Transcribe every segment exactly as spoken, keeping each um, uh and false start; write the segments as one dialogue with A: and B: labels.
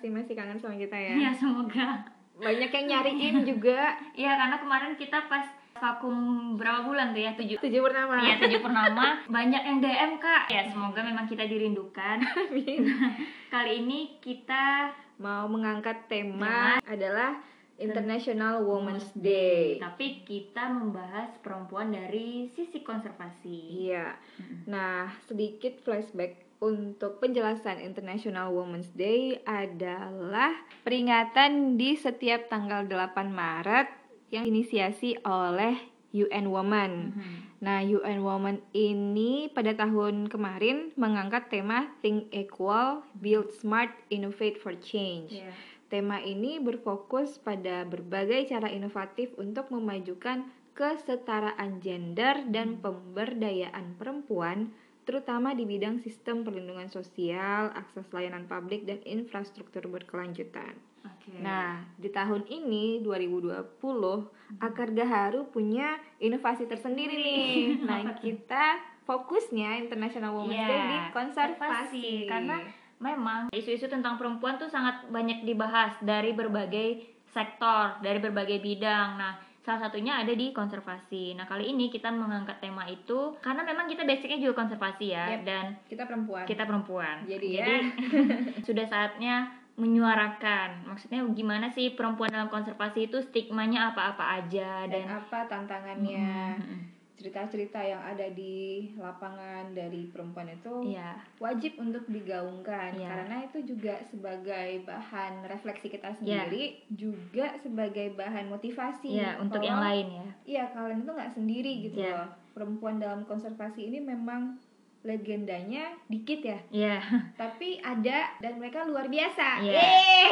A: pasti masih kangen sama kita ya.
B: Iya, semoga.
A: Banyak yang nyariin juga.
B: Iya, karena kemarin kita pas vakum berapa bulan tuh ya, tujuh
A: Tujuh purnama.
B: Iya, tujuh purnama. Banyak yang D M Kak. Ya, semoga memang kita dirindukan.
A: Amin.
B: Kali ini kita
A: mau mengangkat tema, tema adalah International Women's Day.
B: Tapi kita membahas perempuan dari sisi konservasi.
A: Iya. Nah, sedikit flashback untuk penjelasan International Women's Day adalah peringatan di setiap tanggal delapan Maret yang inisiasi oleh U N Women. Mm-hmm. Nah, U N Women ini pada tahun kemarin mengangkat tema Think Equal, Build Smart, Innovate for Change. Yeah. Tema ini berfokus pada berbagai cara inovatif untuk memajukan kesetaraan gender dan pemberdayaan perempuan, terutama di bidang sistem perlindungan sosial, akses layanan publik, dan infrastruktur berkelanjutan. Okay. Nah, di tahun ini dua ribu dua puluh, Akar Gaharu punya inovasi tersendiri nih. Nah, kita fokusnya International Women's yeah, Day di konservasi.
B: Karena memang isu-isu tentang perempuan tuh sangat banyak dibahas dari berbagai sektor, dari berbagai bidang. Nah, salah satunya ada di konservasi. Nah, kali ini kita mengangkat tema itu karena memang kita basicnya juga konservasi ya. Yep. Dan
A: kita perempuan.
B: Kita perempuan.
A: Jadi,
B: Jadi
A: ya.
B: sudah saatnya menyuarakan. Maksudnya gimana sih perempuan dalam konservasi itu, stigmanya apa-apa aja
A: dan, dan apa tantangannya. Mm-hmm. Cerita-cerita yang ada di lapangan dari perempuan itu yeah. wajib untuk digaungkan yeah. karena itu juga sebagai bahan refleksi kita sendiri, yeah. juga sebagai bahan motivasi
B: yeah, untuk yang lain ya.
A: Iya, kalian itu nggak sendiri gitu
B: yeah.
A: loh. Perempuan dalam konservasi ini memang legendanya dikit ya,
B: yeah.
A: tapi ada dan mereka luar biasa.
B: Yeah.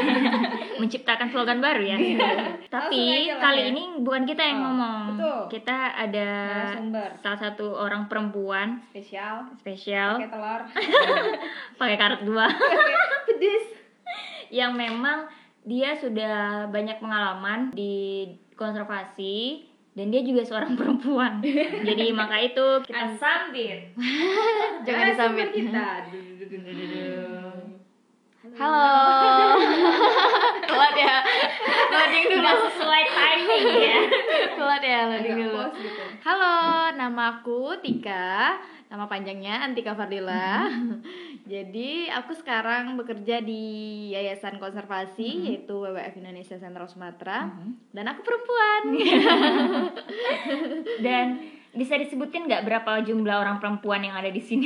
B: Menciptakan slogan baru ya. Tapi kali ya. Ini bukan kita yang oh, ngomong.
A: Betul.
B: Kita ada
A: narasumber.
B: Salah satu orang perempuan
A: spesial.
B: Spesial.
A: Pakai telur.
B: Pakai karet dua.
A: Pedes.
B: Yang memang dia sudah banyak pengalaman di konservasi. Dan dia juga seorang perempuan. Jadi maka itu kita sambit.
A: Jangan disambit kita.
B: Halo.
A: Telat ya. Loading dulu.
B: Nggak sesuai timing ya.
A: Telat ya, loading dulu. Gitu. Halo, nama aku Tika. Nama panjangnya Antika Fardila. Jadi aku sekarang bekerja di Yayasan Konservasi, mm-hmm. yaitu W W F Indonesia Sentral Sumatera, mm-hmm. dan aku perempuan.
B: Dan bisa disebutin nggak berapa jumlah orang perempuan yang ada di sini?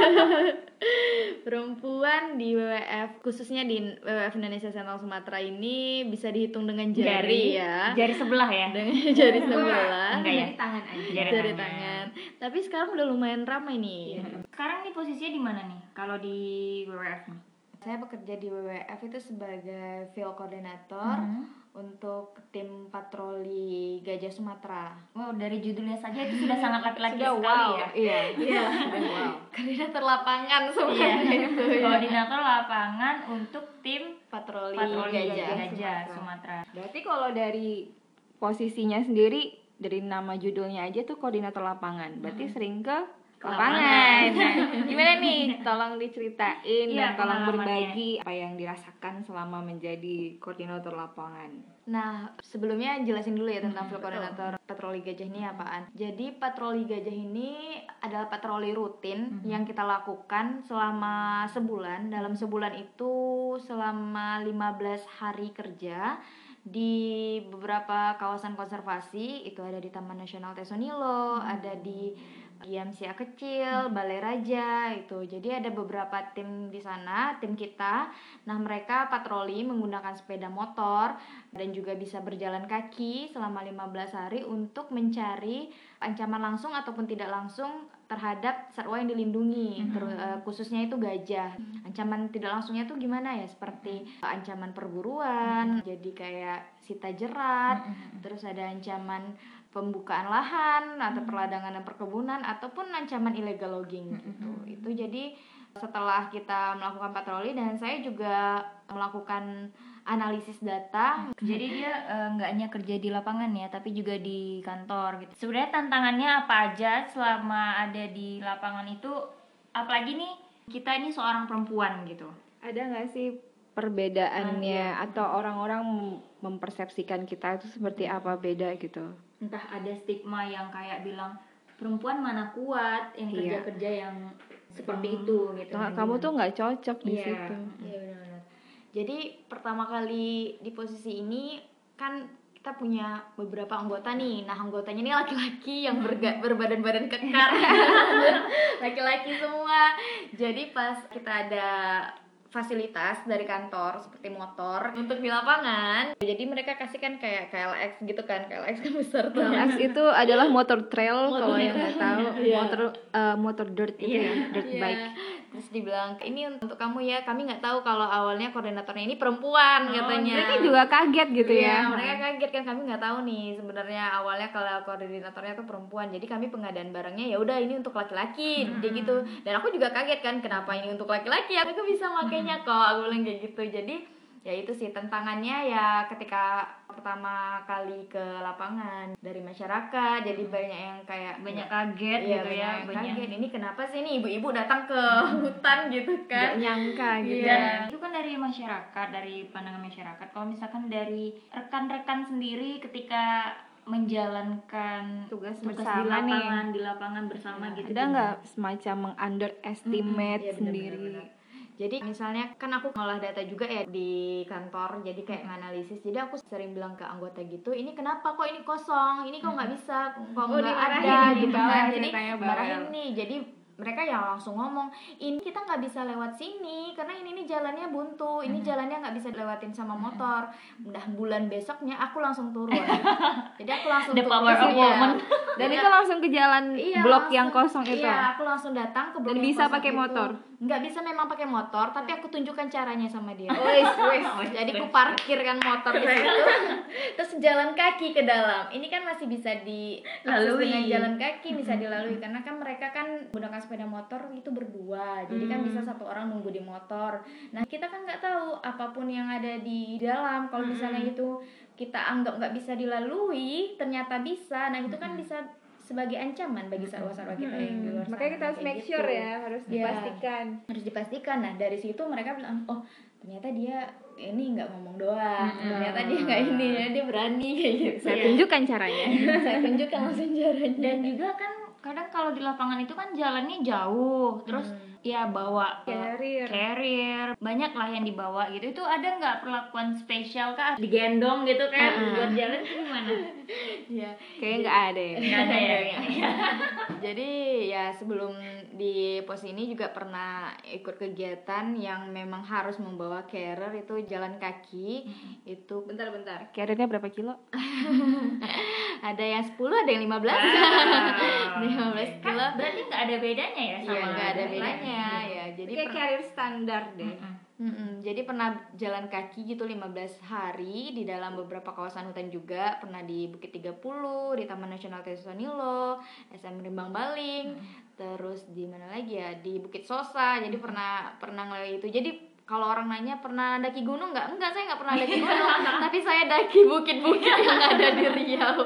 A: Perempuan di W W F, khususnya di W W F Indonesia Sentral Sumatera ini bisa dihitung dengan jari, jari ya.
B: Jari sebelah ya.
A: Dengan jari sebelah.
B: Enggak ya?
A: Jari tangan aja.
B: Jari,
A: jari
B: tangan.
A: tangan. Tapi sekarang udah lumayan ramai nih.
B: Ya. Sekarang nih posisinya di mana nih? Kalau di W W F nih?
A: Saya bekerja di W W F itu sebagai field coordinator mm-hmm. untuk tim patroli Gajah Sumatera.
B: Wow, dari judulnya saja itu sudah sangat laki-laki
A: sudah
B: sekali
A: wow.
B: ya.
A: Iya, iya. Wow. Koordinator lapangan sebenarnya
B: iya.
A: itu. Ya.
B: Koordinator lapangan untuk tim
A: patroli,
B: patroli Gajah,
A: Gajah,
B: Gajah Sumatera. Sumatera.
A: Berarti kalau dari posisinya sendiri, dari nama judulnya aja tuh koordinator lapangan. Berarti hmm. sering ke lapangan. Nah, gimana nih? Tolong diceritain
B: ya,
A: dan tolong berbagi apa yang dirasakan selama menjadi koordinator lapangan. Nah, sebelumnya jelasin dulu ya tentang hmm, field koordinator patroli gajah ini apaan. Jadi patroli gajah ini adalah patroli rutin hmm. yang kita lakukan selama sebulan. Dalam sebulan itu selama lima belas hari kerja di beberapa kawasan konservasi. Itu ada di Taman Nasional Tesonilo, hmm. ada di I M C A kecil, Balai Raja itu. Jadi ada beberapa tim di sana, tim kita. Nah, mereka patroli menggunakan sepeda motor dan juga bisa berjalan kaki selama lima belas hari untuk mencari ancaman langsung ataupun tidak langsung terhadap satwa yang dilindungi, mm-hmm. ter- uh, khususnya itu gajah. Ancaman tidak langsungnya itu gimana ya? Seperti uh, ancaman perburuan, mm-hmm. jadi kayak sita jerat, mm-hmm. terus ada ancaman pembukaan lahan atau perladangan dan perkebunan ataupun ancaman illegal logging gitu. Mm-hmm. Itu jadi setelah kita melakukan patroli dan saya juga melakukan analisis data.
B: Jadi dia nggak uh, hanya kerja di lapangan ya, tapi juga di kantor gitu. Sebenarnya tantangannya apa aja selama ada di lapangan itu? Apalagi nih kita ini seorang perempuan gitu.
A: Ada nggak sih
C: perbedaannya atau orang-orang mempersepsikan kita itu seperti apa beda gitu.
B: Entah ada stigma yang kayak bilang perempuan mana kuat yang
C: Iya.
B: kerja-kerja yang seperti itu gitu.
C: Nah, kamu tuh nggak cocok di
B: Iya.
C: situ.
A: Iya benar-benar. Jadi pertama kali di posisi ini kan kita punya beberapa anggota nih. Nah anggotanya ini laki-laki yang berga- berbadan-badan kekar, laki-laki semua. Jadi pas kita ada fasilitas dari kantor seperti motor untuk di lapangan, jadi mereka kasihkan kayak K L X gitu kan. K L X kan besar tuh.
C: K L X itu adalah motor trail
A: Motor
C: kalau yang
A: trail.
C: nggak tahu,
A: Iya.
C: motor eh, motor dirt itu
B: Iya.
C: ya, dirt
A: Iya.
C: bike.
A: Terus dibilang ini untuk kamu ya, kami nggak tahu kalau awalnya koordinatornya ini perempuan
B: Oh,
A: katanya.
C: Mereka juga kaget gitu
A: Iya,
C: ya.
A: mereka kaget kan, kami nggak tahu nih sebenarnya awalnya kalau koordinatornya tuh perempuan. Jadi kami pengadaan barangnya ya udah ini untuk laki-laki, dia gitu. Dan aku juga kaget kan, kenapa ini untuk laki-laki? Aku bisa makainya kok, aku bilang kayak gitu. Jadi ya itu sih tantangannya ya ketika pertama kali ke lapangan dari masyarakat. Jadi banyak yang kayak
B: Banyak kaget
A: iya,
B: gitu
A: banyak
B: ya,
A: yang
B: banyak.
A: kaget. Ini kenapa sih nih ibu-ibu datang ke hutan gitu kan?
C: Nggak nyangka gitu.
A: Iya.
B: Dan itu kan dari masyarakat, dari pandangan masyarakat. Kalau misalkan dari rekan-rekan sendiri ketika menjalankan
C: Tugas
B: tugas di
C: bersama nih.
B: lapangan, di lapangan bersama gitu.
C: Ada nggak semacam meng-underestimate
A: Iya, bener,
C: sendiri?
A: bener, bener. Jadi misalnya kan aku ngolah data juga ya di kantor, jadi kayak nganalisis. Jadi aku sering bilang ke anggota gitu, ini kenapa kok ini kosong, ini kok nggak bisa, kok
C: Oh,
A: nggak
C: dimarahin,
A: ada gitu
C: dibawel
A: kan. Jadi
C: ceritanya, bawel.
A: marahin nih. Jadi mereka yang langsung ngomong, ini kita nggak bisa lewat sini karena ini nih jalannya buntu, ini jalannya nggak bisa dilewatin sama motor. Udah bulan besoknya aku langsung turun. Jadi aku langsung
B: The
A: turun
B: power
A: ke
B: of
A: situ.
B: woman.
C: Dan
A: Iya.
C: itu langsung ke jalan
A: Iya,
C: blok
A: langsung-
C: yang kosong itu.
A: Iya, aku langsung datang ke blok
C: Dan
A: yang
C: bisa
A: kosong
C: pakai
A: itu.
C: motor?
A: Nggak bisa memang pakai motor, tapi aku tunjukkan caranya sama dia.
C: Wes, wes.
A: Jadi aku parkir kan motor di situ, terus jalan kaki ke dalam. Ini kan masih bisa diakses
B: Lalui.
A: dengan jalan kaki, bisa dilalui karena kan mereka kan menggunakan sepeda motor itu berdua. Jadi kan bisa satu orang nunggu di motor. Nah kita kan nggak tahu apapun yang ada di dalam. Kalau misalnya itu kita anggap nggak bisa dilalui, ternyata bisa. Nah itu kan bisa sebagai ancaman bagi sarwa-sarwa kita yang di luar sana.
C: Makanya kita harus
A: Kayak
C: make
A: gitu.
C: sure ya, harus
A: Iya.
C: dipastikan.
A: Harus dipastikan. Nah dari situ mereka bilang, oh ternyata dia ini nggak ngomong doang, ternyata dia nggak ini ya, dia berani kayak gitu.
C: Saya tunjukkan caranya.
A: Saya tunjukkan langsung caranya.
B: Dan juga kan kadang kalau di lapangan itu kan jalannya jauh, terus ya bawa
C: Carrier.
B: carrier, banyak lah yang dibawa gitu. Itu ada nggak perlakuan spesial kah? Digendong gitu kan buat jalan itu gimana?
A: Iya.
C: Kayaknya nggak ada ya.
B: Nggak ada ya.
A: Jadi ya sebelum di pos ini juga pernah ikut kegiatan yang memang harus membawa carrier itu jalan kaki. Itu
C: Bentar-bentar. Carriernya berapa kilo?
A: ada yang sepuluh, ada yang lima belas.
B: Wow.
A: lima belas
B: Kan
A: kilo.
B: berarti nggak ada bedanya ya sama
A: Iya, nggak ada
B: yang
A: bedanya
B: lain.
A: ya. Jadi
C: Kayak
A: per-
C: carrier standar deh.
A: Mm-mm. Jadi pernah jalan kaki gitu lima belas hari di dalam beberapa kawasan hutan juga. Pernah di Bukit tiga puluh, di Taman Nasional Tesusanilo, S M Rimbang Baling, terus di mana lagi ya, di Bukit Sosa. Jadi pernah pernah ngelalui itu. Jadi kalau orang nanya pernah daki gunung nggak? Enggak, saya nggak pernah daki gunung. Tapi saya daki bukit-bukit yang ada di Riau.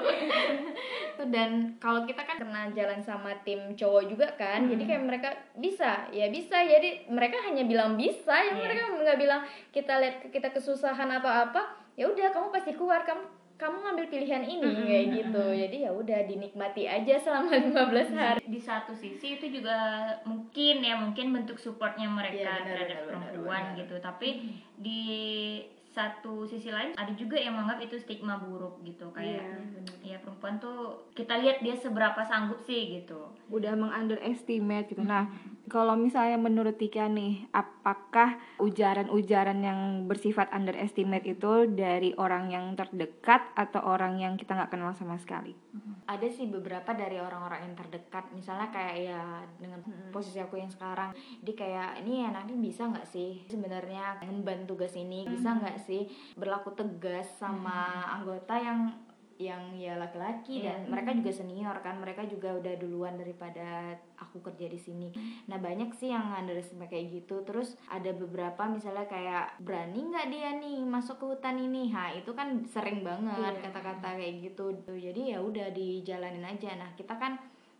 A: Dan kalau kita kan pernah jalan sama tim cowok juga kan, jadi kayak mereka bisa, ya bisa. Jadi mereka hanya bilang bisa, ya
B: Iya.
A: mereka nggak bilang kita lihat kita kesusahan atau apa. Ya udah, kamu pasti keluar, kamu kamu ngambil pilihan ini kayak gitu. Jadi ya udah dinikmati aja selama lima belas hari.
B: Di satu sisi itu juga mungkin ya mungkin bentuk supportnya mereka
A: Iya, benar,
B: terhadap
A: benar, benar,
B: perempuan
A: benar.
B: gitu, tapi di satu sisi lain ada juga yang menganggap itu stigma buruk gitu, kayak ya perempuan tuh kita lihat dia seberapa sanggup sih gitu.
C: Udah meng-underestimate gitu. Nah, kalau misalnya menurut Tika nih, apakah ujaran-ujaran yang bersifat underestimate itu dari orang yang terdekat atau orang yang kita nggak kenal sama sekali?
A: Ada sih beberapa dari orang-orang yang terdekat, misalnya kayak ya dengan posisi aku yang sekarang, dia kayak ini anaknya bisa nggak sih sebenarnya ngemban tugas ini, bisa nggak sih berlaku tegas sama anggota yang yang ya laki-laki dan mereka juga senior kan, mereka juga udah duluan daripada aku kerja di sini. Nah banyak sih yang underestimate kayak gitu. Terus ada beberapa misalnya kayak berani nggak dia nih masuk ke hutan ini, ha itu kan sering banget kata-kata kayak gitu. Jadi ya udah dijalanin aja. Nah kita kan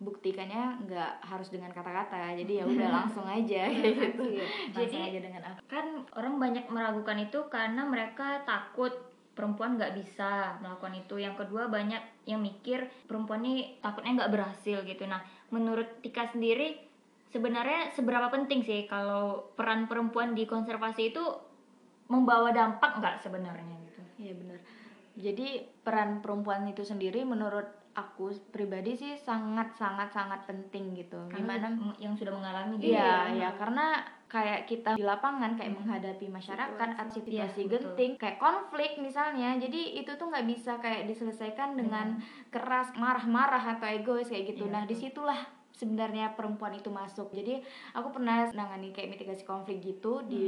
A: buktikannya nggak harus dengan kata-kata, jadi ya udah langsung aja kayak gitu.
B: Jadi
A: Langsung aja dengan apa?
B: kan orang banyak meragukan itu karena mereka takut perempuan nggak bisa melakukan itu. Yang kedua, banyak yang mikir perempuan ini takutnya nggak berhasil gitu. Nah, menurut Tika sendiri sebenarnya seberapa penting sih kalau peran perempuan di konservasi itu membawa dampak nggak sebenarnya gitu?
A: Iya benar. Jadi peran perempuan itu sendiri menurut aku pribadi sih sangat sangat sangat penting gitu.
B: Karena
A: Gimana?
B: yang sudah mengalami gitu.
A: Iya, ya karena kayak kita di lapangan kayak menghadapi masyarakat atau situasi
B: Iya, betul.
A: genting, kayak konflik misalnya. Jadi itu tuh nggak bisa kayak diselesaikan dengan keras, marah-marah atau egois kayak gitu.
B: Iya,
A: Nah, disitulah sebenarnya perempuan itu masuk. Jadi aku pernah nangani kayak mitigasi konflik gitu di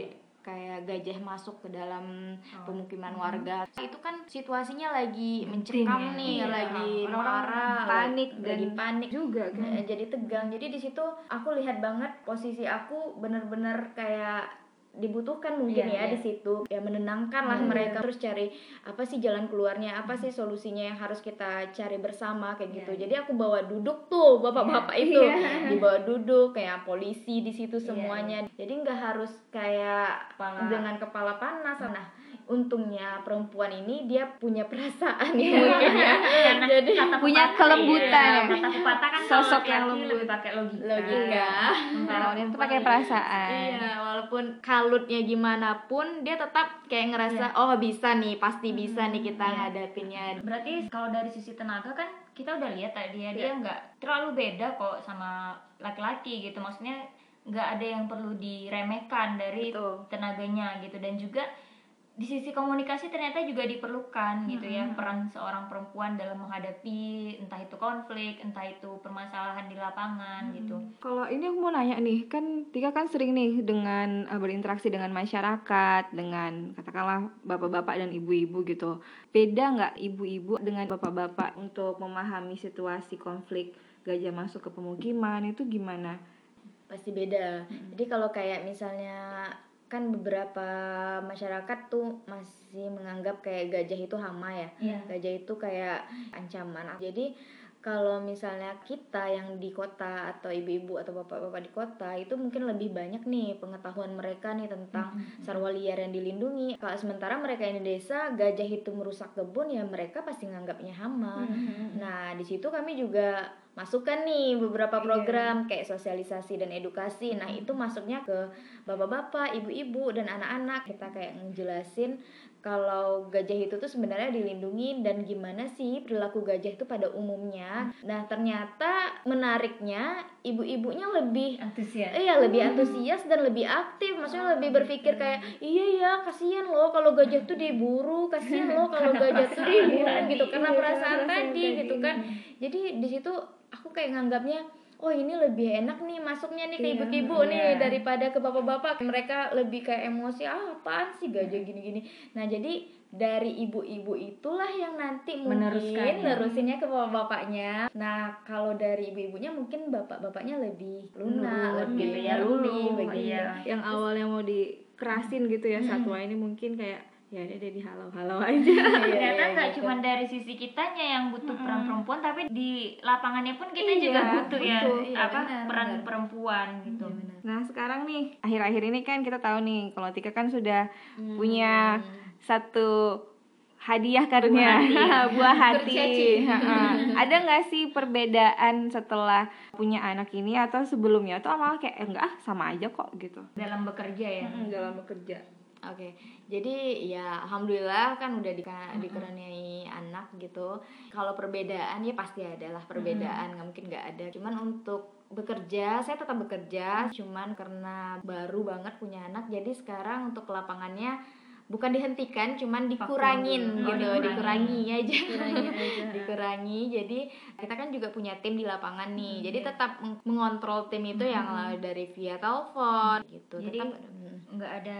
A: kayak gajah masuk ke dalam
B: Oh.
A: pemukiman warga. Itu kan situasinya lagi mencekam
C: ya.
A: nih,
B: Iya,
A: lagi
C: orang-orang
A: marah,
C: panik
A: lagi
C: dan
A: panik
C: juga kan.
A: Eh, jadi tegang. Jadi di situ aku lihat banget posisi aku bener-bener kayak dibutuhkan mungkin
B: Iya,
A: ya
B: iya.
A: di situ, ya menenangkan lah
C: Iya.
A: mereka, terus cari apa sih jalan keluarnya, apa sih solusinya yang harus kita cari bersama kayak gitu.
B: Iya,
A: Jadi aku bawa duduk tuh bapak-bapak itu,
C: Iya.
A: dibawa duduk kayak polisi di situ
B: Iya,
A: semuanya. Jadi nggak harus kayak
B: Kepala.
A: dengan kepala panas. Nah, untungnya perempuan ini dia punya perasaan
C: Iya.
A: ya mungkin ya.
B: Karena
A: Jadi
B: kata
C: punya
B: pepatah,
C: kelembutan
B: iya,
C: ya.
B: kata pepatah kan
C: Sosok
B: kalau
C: yang
B: laki
C: lembut.
B: lebih pakai logika.
A: logika.
B: Sementara
C: Kalau dia tuh
B: perempuan
C: pakai
B: lebih-
C: perasaan.
A: Iya, walaupun kalutnya gimana pun dia tetap kayak ngerasa oh bisa nih, pasti bisa nih kita
B: Iya.
A: ngadepinnya.
B: Berarti kalau dari sisi tenaga kan kita udah lihat tadi ya, dia
A: Iya.
B: nggak terlalu beda kok sama laki-laki gitu. Maksudnya nggak ada yang perlu diremehkan dari
A: Betul.
B: tenaganya gitu. Dan juga di sisi komunikasi ternyata juga diperlukan gitu ya, peran seorang perempuan dalam menghadapi entah itu konflik, entah itu permasalahan di lapangan gitu.
C: Kalau ini aku mau nanya nih, kan Tika kan sering nih dengan uh, berinteraksi dengan masyarakat, dengan katakanlah bapak-bapak dan ibu-ibu gitu. Beda nggak ibu-ibu dengan bapak-bapak untuk memahami situasi konflik gajah masuk ke pemukiman itu gimana?
A: Pasti beda. Jadi kalau kayak misalnya kan beberapa masyarakat tuh masih menganggap kayak gajah itu hama ya.
B: Iya.
A: Gajah itu kayak ancaman. Jadi kalau misalnya kita yang di kota atau ibu-ibu atau bapak-bapak di kota itu mungkin lebih banyak nih pengetahuan mereka nih tentang satwa liar yang dilindungi. Kalau sementara mereka yang di desa, gajah itu merusak kebun ya mereka pasti nganggapnya hama. Nah, di situ kami juga masukkan nih beberapa program kayak sosialisasi dan edukasi. Nah, itu masuknya ke bapak-bapak, ibu-ibu dan anak-anak. Kita kayak ngejelasin kalau gajah itu tuh sebenarnya dilindungi dan gimana sih perilaku gajah itu pada umumnya. Nah, ternyata menariknya ibu-ibunya lebih
B: Antusias.
A: Iya, lebih antusias dan lebih aktif. Maksudnya lebih berpikir kayak, iya ya, kasihan loh kalau gajah tuh diburu, kasihan loh kalau gajah tuh diburu gitu karena perasaan tadi gitu kan. Jadi di situ aku kayak nganggapnya, oh ini lebih enak nih masuknya nih ke
C: Iya,
A: ibu-ibu nih daripada ke bapak-bapak. Mereka lebih kayak emosi, ah apaan sih gajah gini-gini. Nah, jadi dari ibu-ibu itulah yang nanti mungkin
B: Meneruskan, ya.
A: nerusinnya ke bapak-bapaknya. Nah, kalau dari ibu-ibunya mungkin bapak-bapaknya lebih lunak,
C: Nurut
A: lebih
C: gitu ya,
A: nuruni
C: luluh,
A: begitu.
B: iya.
C: Yang awalnya mau dikerasin gitu ya, satwa ini mungkin kayak ya dia dia dihalau-halau aja.
B: Ternyata
A: Iya,
B: nggak
A: gitu.
B: cuma dari sisi kitanya yang butuh peran perempuan, tapi di lapangannya pun kita
C: Iya,
B: juga butuh ya
C: butuh.
A: Iya,
B: apa
A: benar,
B: peran
A: benar.
B: perempuan gitu.
C: Nah sekarang nih akhir-akhir ini kan kita tahu nih kalau Tika kan sudah punya satu hadiah karunia buah hati.
A: Kurcaci.
C: Ha-ha. Ada nggak sih perbedaan setelah punya anak ini atau sebelumnya atau malah kayak eh, enggak ah sama aja kok gitu
B: Dalam bekerja ya.
C: dalam bekerja?
A: Oke, jadi ya alhamdulillah kan udah di, dikaruniai anak gitu. Kalau perbedaan ya pasti ada lah perbedaan, nggak mungkin nggak ada. Cuman untuk bekerja, saya tetap bekerja. Cuman karena baru banget punya anak, jadi sekarang untuk lapangannya bukan dihentikan, cuman dikurangin
B: dulu.
A: gitu,
B: Oh,
A: dikurangi
B: dikurangi.
A: aja,
C: Dikurangi aja.
A: dikurangi. Jadi kita kan juga punya tim di lapangan nih, jadi tetap meng- mengontrol tim itu yang lah dari via telepon gitu.
B: Jadi
A: Tetap mm.
B: nggak ada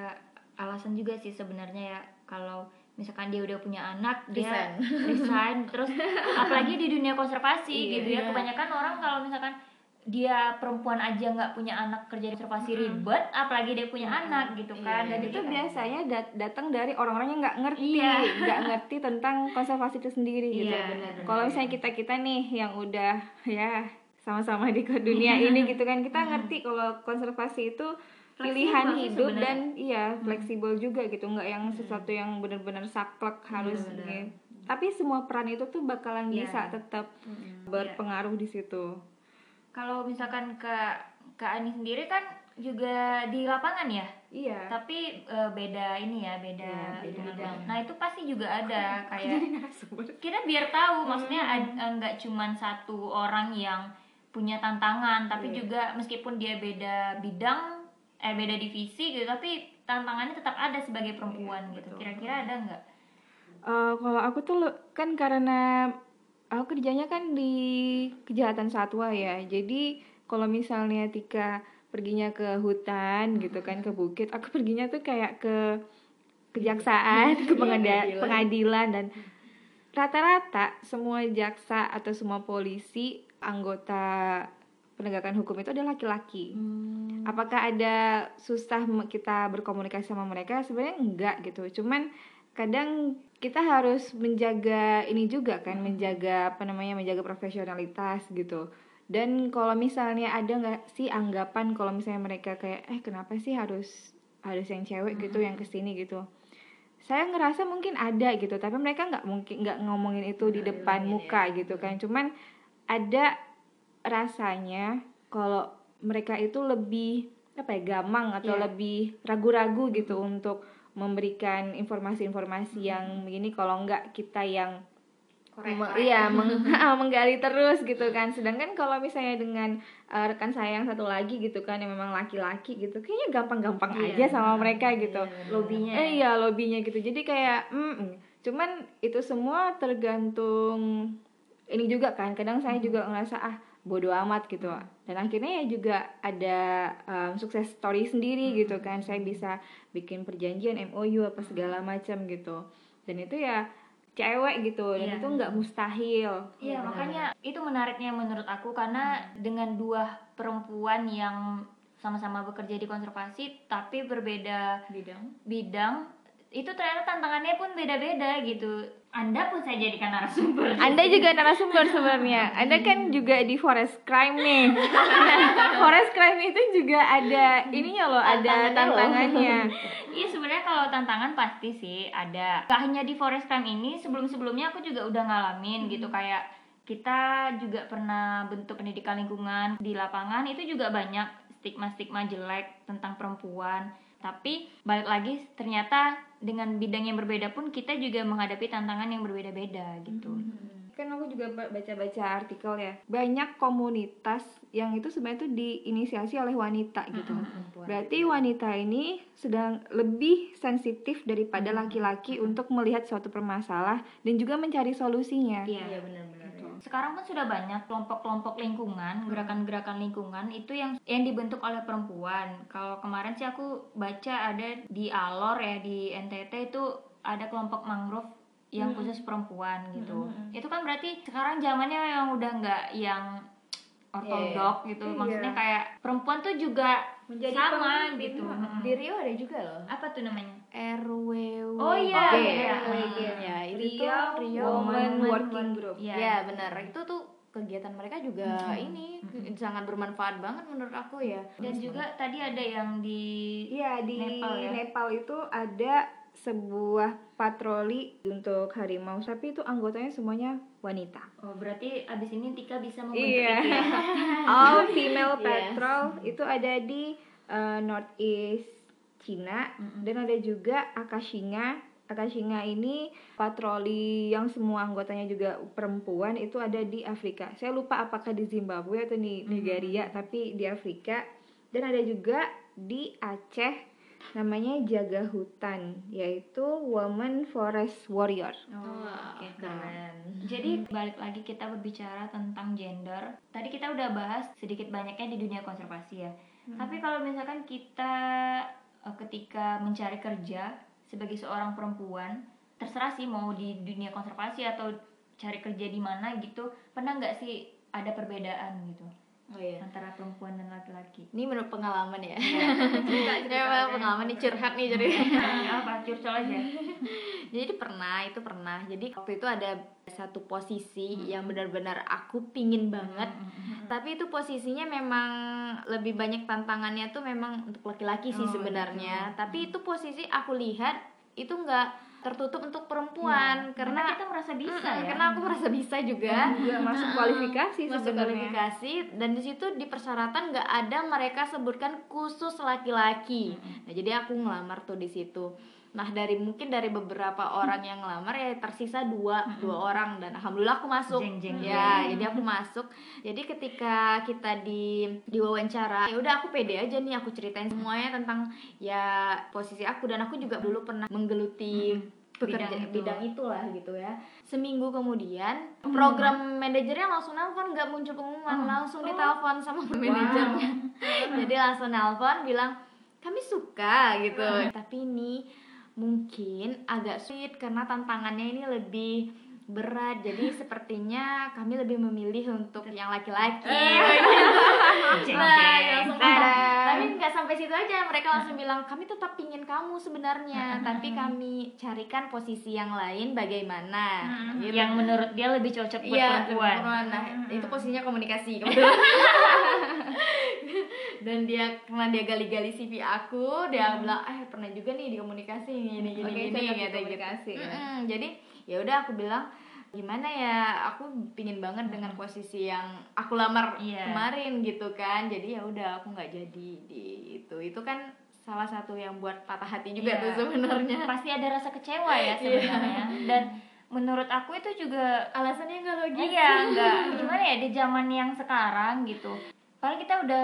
B: alasan juga sih sebenarnya ya kalau misalkan dia udah punya anak dia
A: Resign.
B: resign terus apalagi di dunia konservasi
A: Iya,
B: gitu ya,
A: iya.
B: kebanyakan orang kalau misalkan dia perempuan aja nggak punya anak kerja di konservasi ribet, apalagi dia punya anak gitu kan.
C: Dan
B: Jadi
C: itu
B: kan-
C: biasanya dat- datang dari orang-orang yang nggak ngerti,
B: Iya.
C: nggak ngerti tentang konservasi itu sendiri gitu.
B: Iya, benar-benar.
C: Kalau misalnya kita kita nih yang udah ya sama-sama di ke dunia ini gitu kan, kita ngerti kalau konservasi itu pilihan
B: sih
C: hidup
B: sebenarnya.
C: dan iya fleksibel juga gitu, nggak yang sesuatu yang benar-benar saklek harus
B: benar.
C: gitu. Tapi semua peran itu tuh bakalan
B: Iya.
C: bisa tetap berpengaruh di situ.
B: Kalau misalkan ke Kak Ani sendiri kan juga di lapangan ya,
C: Iya.
B: tapi eh, beda ini ya, beda,
C: Iya, beda
B: bidang. Nah itu pasti juga ada kayak
C: Jadi narasumber.
B: kita biar tahu, maksudnya ad- eh, nggak cuman satu orang yang punya tantangan, tapi
C: Iya.
B: juga meskipun dia beda bidang, eh beda divisi gitu, tapi tantangannya tetap ada sebagai perempuan
C: Iya,
B: gitu.
C: betul.
B: Kira-kira ada nggak?
C: Eh, kalau aku tuh le- kan karena aku kerjanya kan di kejahatan satwa ya, jadi kalau misalnya Tika perginya ke hutan gitu kan, ke bukit, aku perginya tuh kayak ke kejaksaan, ke pengada- pengadilan, dan rata-rata semua jaksa atau semua polisi anggota penegakan hukum itu adalah laki-laki. Apakah ada susah me- kita berkomunikasi sama mereka? Sebenarnya enggak gitu. Cuman kadang kita harus menjaga ini juga kan, menjaga apa namanya, menjaga profesionalitas gitu. Dan kalau misalnya ada nggak sih anggapan kalau misalnya mereka kayak eh kenapa sih harus harus yang cewek gitu yang kesini gitu. Saya ngerasa mungkin ada gitu, tapi mereka nggak mungkin nggak ngomongin itu di depan muka gitu kan. Cuman ada rasanya kalau mereka itu lebih apa ya, gamang atau
B: Iya.
C: lebih ragu-ragu gitu untuk memberikan informasi-informasi yang begini, kalau enggak kita yang me- iya meng- menggali terus gitu kan. Sedangkan kalau misalnya dengan uh, rekan saya yang satu lagi gitu kan yang memang laki-laki gitu, kayaknya gampang-gampang
B: Iya.
C: aja sama mereka gitu.
B: Lobinya
C: Eh, iya lobinya gitu. Jadi kayak mm, mm. cuman itu semua tergantung ini juga kan. Kadang saya juga ngerasa ah bodo amat gitu. Dan akhirnya ya juga ada um, sukses story sendiri gitu kan. Saya bisa bikin perjanjian M O U apa segala macam gitu. Dan itu ya cewek gitu, dan
B: Iya.
C: itu nggak mustahil.
B: Iya, makanya itu menariknya menurut aku karena dengan dua perempuan yang sama-sama bekerja di konservasi tapi berbeda
A: bidang.
B: bidang, itu ternyata tantangannya pun beda-beda gitu. Anda pun saya jadikan narasumber.
C: Anda juga narasumber sebenarnya. Anda kan juga di forest crime nih. Forest crime itu juga ada ininya loh, ada tantangannya.
B: Iya, sebenarnya kalau tantangan pasti sih ada. Gak hanya di forest crime ini, sebelum-sebelumnya aku juga udah ngalamin gitu, kayak kita juga pernah bentuk pendidikan lingkungan di lapangan, itu juga banyak stigma-stigma jelek tentang perempuan. Tapi balik lagi ternyata dengan bidang yang berbeda pun kita juga menghadapi tantangan yang berbeda-beda gitu.
C: Kan aku juga ba- baca-baca artikel ya, banyak komunitas yang itu sebenarnya itu diinisiasi oleh wanita gitu. Berarti wanita ini sedang lebih sensitif daripada laki-laki untuk melihat suatu permasalahan dan juga mencari solusinya.
B: Iya.
A: benar-benar.
B: Sekarang pun sudah banyak kelompok-kelompok lingkungan, gerakan-gerakan lingkungan itu yang yang dibentuk oleh perempuan. Kalau kemarin sih aku baca ada di Alor ya, di N T T itu ada kelompok mangrove yang khusus perempuan gitu. Itu kan berarti sekarang zamannya yang udah nggak yang ortodok gitu.
C: Iya.
B: Maksudnya kayak perempuan tuh juga
C: Menjadi
B: sama
C: pemimpin.
B: gitu.
C: Mm-mm.
A: Di Rio ada juga loh.
B: Apa tuh namanya?
A: R W W.
B: Oh iya,
A: G.
B: iya.
A: R W W G. Ya, itu
C: Rio
A: tuh Rio
C: Women
B: Women
C: Working Group.
B: Iya.
A: Ya, benar. Itu tuh kegiatan mereka juga ini sangat bermanfaat banget menurut aku ya.
B: Dan juga tadi ada yang di
C: Iya, di
B: Nepal ya?
C: Nepal itu ada sebuah patroli untuk harimau, tapi itu anggotanya semuanya wanita.
B: Oh, berarti abis ini Tika bisa membentuk
C: Iya.
B: itu ya?
C: All female
A: Yes.
C: patrol itu ada di uh, Northeast Cina, dan ada juga Akashinga. Akashinga ini patroli yang semua anggotanya juga perempuan, itu ada di Afrika. Saya lupa apakah di Zimbabwe atau di Nigeria, tapi di Afrika. Dan ada juga di Aceh, namanya Jaga Hutan, yaitu Women Forest Warrior.
B: Oh, oke,
A: keren.
B: Jadi balik lagi kita berbicara tentang gender. Tadi kita udah bahas sedikit banyaknya di dunia konservasi ya. Tapi kalau misalkan kita eh, ketika mencari kerja sebagai seorang perempuan, terserah sih mau di dunia konservasi atau cari kerja di mana gitu, pernah nggak sih ada perbedaan gitu?
A: Oh iya.
B: antara perempuan dan laki-laki.
A: Ini menurut pengalaman ya.
C: Cerita,
A: Ya, memang pengalaman nih, curhat nih jadi.
B: Apa curcol aja?
A: Jadi pernah, itu pernah. Jadi waktu itu ada satu posisi yang benar-benar aku pingin banget. Tapi itu posisinya memang lebih banyak tantangannya tuh memang untuk laki-laki sih
B: Oh,
A: sebenarnya. Tapi itu posisi aku lihat itu enggak tertutup untuk perempuan
B: Karena
A: karena
B: kita merasa bisa
A: Mm-mm,
B: ya.
A: karena aku merasa bisa juga.
C: juga masuk kualifikasi
A: Masuk
C: sebenarnya.
A: kualifikasi, dan di situ di persyaratan nggak ada mereka sebutkan khusus laki-laki. Nah jadi aku ngelamar tuh di situ. Nah dari mungkin dari beberapa orang yang ngelamar ya tersisa dua dua orang, dan alhamdulillah aku masuk.
B: Jeng, jeng,
A: Ya jadi aku masuk. Jadi ketika kita di diwawancara, ya udah aku pede aja nih, aku ceritain semuanya tentang ya posisi aku, dan aku juga dulu pernah menggeluti pekerja
B: Bidang
A: bidang,
B: itu.
A: itulah gitu ya. Seminggu kemudian program manajernya langsung nelfon, nggak muncul pengumuman, langsung ditelepon sama manajernya. Jadi langsung nelfon bilang kami suka gitu, tapi ini mungkin agak sulit karena tantangannya ini lebih berat, jadi sepertinya kami lebih memilih untuk yang laki-laki.
B: Jeng,
A: Nah,
B: jeng.
A: langsung ada. Tapi nggak sampai situ aja, mereka langsung bilang kami tetap pingin kamu sebenarnya, tapi kami carikan posisi yang lain bagaimana. Gitu.
B: Yang menurut dia lebih cocok buat
A: Iya,
B: perempuan.
A: perempuan. Nah, itu posisinya komunikasi kebetulan. Dan dia karena dia gali-gali C V aku, dia bilang, "Eh, pernah juga nih di komunikasi gini gini
C: Oke,
A: gini."
C: cocok di
A: Kata gitu.
C: komunikasi, ya.
A: Mm-mm. Jadi, ya udah aku bilang, gimana ya, aku pingin banget dengan posisi yang aku lamar
B: Iya.
A: kemarin gitu kan. Jadi ya udah aku nggak jadi di itu. Itu kan salah satu yang buat patah hati juga
B: Iya.
A: tuh sebenarnya.
B: Pasti ada rasa kecewa ya sebenarnya. Dan menurut aku itu juga
A: Alasannya nggak logis.
B: iya enggak gimana ya di zaman yang sekarang gitu. Paling kita udah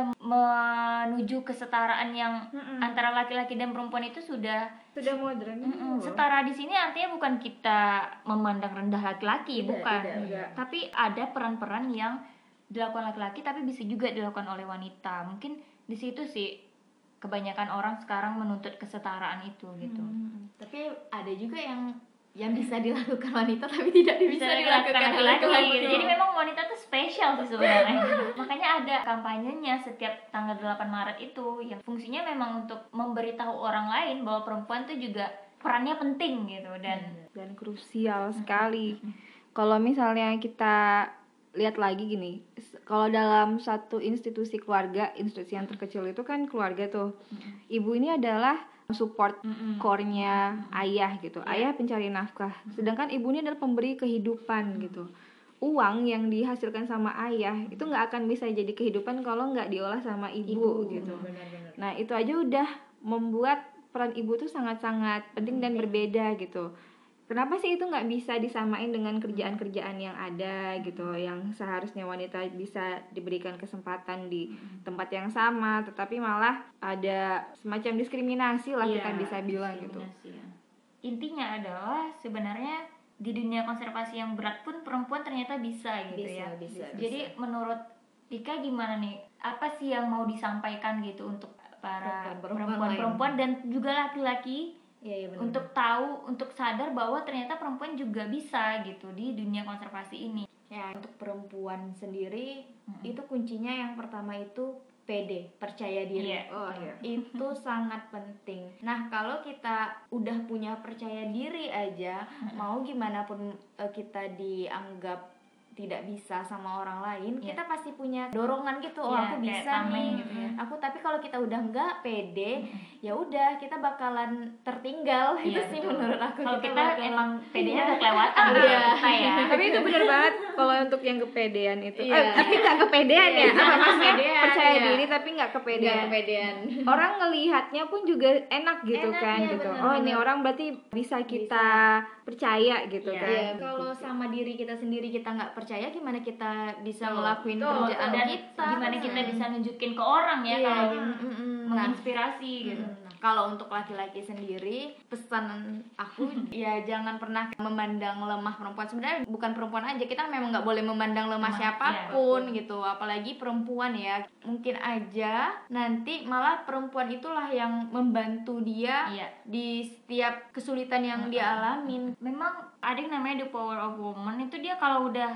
B: menuju kesetaraan yang antara laki-laki dan perempuan itu sudah
C: Sudah modern.
B: Mm-mm. Setara di sini artinya bukan kita memandang rendah laki-laki,
A: Tidak,
B: bukan.
A: tidak,
C: tidak.
B: Tapi ada peran-peran yang dilakukan laki-laki tapi bisa juga dilakukan oleh wanita. Mungkin di situ sih kebanyakan orang sekarang menuntut kesetaraan itu gitu.
A: Tapi ada juga yang yang bisa dilakukan wanita tapi tidak bisa, dilakukan oleh laki-laki.
B: Jadi memang wanita tuh spesial sih sebenarnya. Makanya ada kampanyenya setiap tanggal delapan Maret itu yang fungsinya memang untuk memberitahu orang lain bahwa perempuan tuh juga perannya penting gitu dan
C: Dan krusial sekali. Kalau misalnya kita lihat lagi gini, s- kalau dalam satu institusi keluarga, institusi yang terkecil itu kan keluarga tuh. Ibu ini adalah support core-nya ayah gitu. Ayah pencari nafkah, sedangkan ibu ini adalah pemberi kehidupan gitu. Uang yang dihasilkan sama ayah itu nggak akan bisa jadi kehidupan kalau nggak diolah sama ibu, gitu. Nah itu aja udah membuat peran ibu tuh sangat-sangat penting dan berbeda gitu. Kenapa sih itu nggak bisa disamain dengan kerjaan-kerjaan yang ada gitu, yang seharusnya wanita bisa diberikan kesempatan di tempat yang sama, tetapi malah ada semacam diskriminasi lah kita
B: Iya,
C: bisa bilang gitu.
B: diskriminasi ya. Intinya adalah sebenarnya di dunia konservasi yang berat pun perempuan ternyata bisa gitu
A: Bisa,
B: ya.
A: bisa,
B: Jadi menurut Tika gimana nih? Apa sih yang mau disampaikan gitu untuk para
A: Perempuan-perempuan
B: perempuan-perempuan dan juga laki-laki
A: Iya, iya benar.
B: untuk tahu, untuk sadar bahwa ternyata perempuan juga bisa gitu di dunia konservasi ini.
A: Ya, untuk perempuan sendiri itu kuncinya yang pertama itu pede, percaya diri.
B: Iya.
C: Oh iya.
A: Itu sangat penting. Nah, kalau kita udah punya percaya diri aja, mau gimana pun eh, kita dianggap tidak bisa sama orang lain,
B: Iya.
A: kita pasti punya dorongan gitu. Oh,
B: Iya,
A: aku
B: kayak
A: bisa
B: tameng
A: nih.
B: gitu ya.
A: Aku tapi kalau kita udah enggak pede, ya udah kita bakalan tertinggal. Itu
B: Iya,
A: sih
B: betul.
A: menurut aku.
B: Kalau kita
A: bakal-
B: emang pedenya udah kelewatan
A: Iya.
B: gitu kita ya.
C: Tapi itu benar banget kalau untuk yang kepedean itu.
A: Iya.
C: Eh, tapi nggak kepedean ya.
A: Iya,
C: Apa maksudnya
A: kepedean,
C: percaya
A: iya.
C: diri tapi nggak
A: Nggak
C: kepedean.
A: kepedean.
C: Orang ngelihatnya pun juga enak gitu
A: Enak,
C: kan
A: iya,
C: gitu.
A: benar,
C: Oh, ini
A: benar.
C: orang berarti bisa kita percaya gitu
B: Iya.
C: kan.
A: Iya, kalau sama diri kita sendiri kita nggak percaya, gimana kita bisa
B: Betul,
A: ngelakuin
B: betul,
A: kerjaan
B: dan
A: kita?
B: gimana kita bisa nunjukin ke orang ya
A: Iya,
B: kalau
A: mm, mm, mm. Nah,
B: menginspirasi gitu.
A: mm, nah, kalau untuk laki-laki sendiri, pesan aku ya jangan pernah memandang lemah perempuan. Sebenarnya bukan perempuan aja, kita memang nggak boleh memandang lemah
B: Lemah,
A: siapapun gitu, apalagi perempuan ya. Mungkin aja nanti malah perempuan itulah yang membantu dia
B: Iya.
A: di setiap kesulitan yang dia alamin.
B: Memang ada yang namanya the power of woman itu dia kalau udah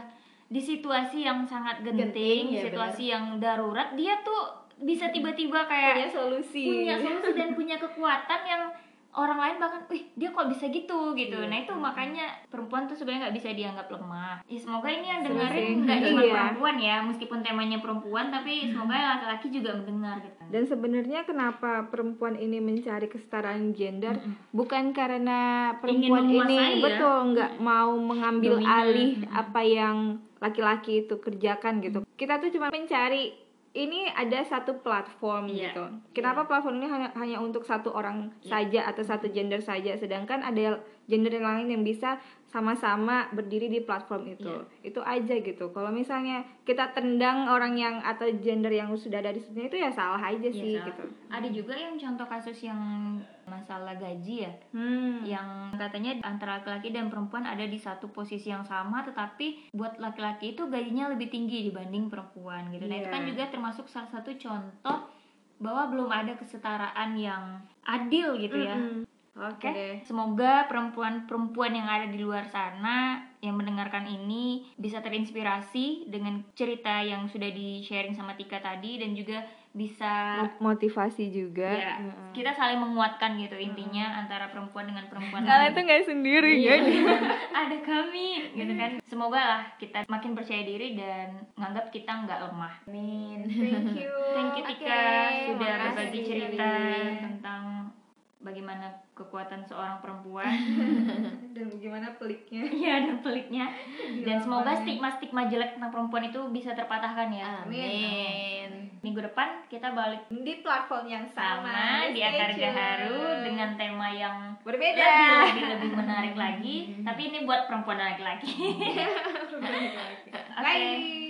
B: di situasi yang sangat genting,
A: Genting,
B: di
A: ya,
B: situasi yang darurat, dia tuh bisa tiba-tiba kayak
A: punya solusi
B: punya solusi dan punya kekuatan yang orang lain bahkan, wih dia kok bisa gitu gitu.
A: Iya.
B: Nah itu makanya perempuan tuh sebenarnya nggak bisa dianggap lemah. Ya semoga ini yang
C: Seru sih.
B: dengerin nggak cuma
C: Iya.
B: perempuan ya, meskipun temanya perempuan, tapi semoga laki-laki juga mendengar gitu.
C: Dan sebenarnya kenapa perempuan ini mencari kesetaraan gender bukan karena perempuan
B: menguasai
C: ini
B: ya.
C: betul nggak mau mengambil
B: Dominan.
C: alih
B: Mm-mm.
C: apa yang laki-laki itu kerjakan gitu. Kita tuh cuma mencari ini ada satu platform
B: Iya.
C: gitu. Kenapa platform ini hanya, hanya untuk satu orang
B: Iya.
C: saja atau satu gender saja, sedangkan ada gender yang lain yang bisa sama-sama berdiri di platform itu.
B: Iya.
C: Itu aja gitu. Kalau misalnya kita tendang orang yang atau gender yang sudah ada di situ itu ya salah aja
B: Iya,
C: sih
B: salah.
C: gitu.
B: Ada juga yang contoh kasus yang masalah gaji ya,
C: Hmm.
B: yang katanya antara laki-laki dan perempuan ada di satu posisi yang sama, tetapi buat laki-laki itu gajinya lebih tinggi dibanding perempuan gitu. Nah itu kan
C: Iya.
B: juga termasuk salah satu contoh bahwa belum ada kesetaraan yang adil gitu ya.
C: Mm-mm.
B: Oke,
A: Oke deh.
B: semoga perempuan-perempuan yang ada di luar sana yang mendengarkan ini bisa terinspirasi dengan cerita yang sudah di-sharing sama Tika tadi, dan juga bisa
C: Motivasi juga.
B: ya, kita saling menguatkan gitu intinya antara perempuan dengan perempuan.
C: Kalian tuh nggak sendiri
B: Iya.
C: guys.
B: Ada kami gitu kan. Semoga lah kita makin percaya diri dan menganggap kita nggak lemah.
A: Amin.
C: Thank you.
B: Thank you Tika
A: Oke,
B: sudah
A: makasih.
B: berbagi cerita tentang bagaimana kekuatan seorang perempuan.
C: Dan bagaimana peliknya.
B: Iya, dan peliknya. Dan semoga stigma-stigma jelek tentang perempuan itu bisa terpatahkan ya.
A: Amin.
B: Minggu depan kita balik
C: Di platform yang
B: sama
C: sama,
B: di
C: Stay
B: Akar
C: tune.
B: Gaharu dengan tema yang
C: berbeda.
B: lebih lebih lebih menarik lagi. Tapi ini buat perempuan dan laki-laki. Oke.
C: Bye.